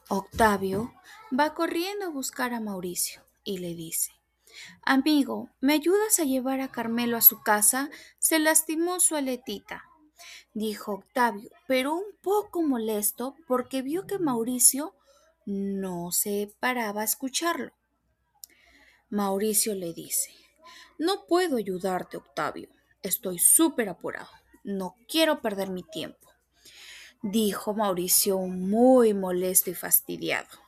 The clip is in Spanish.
Octavio va corriendo a buscar a Mauricio y le dice, Amigo, ¿me ayudas a llevar a Carmelo a su casa? Se lastimó su aletita, dijo Octavio, pero un poco molesto porque vio que Mauricio no se paraba a escucharlo. Mauricio le dice, No puedo ayudarte, Octavio. Estoy súper apurado. No quiero perder mi tiempo, dijo Mauricio muy molesto y fastidiado.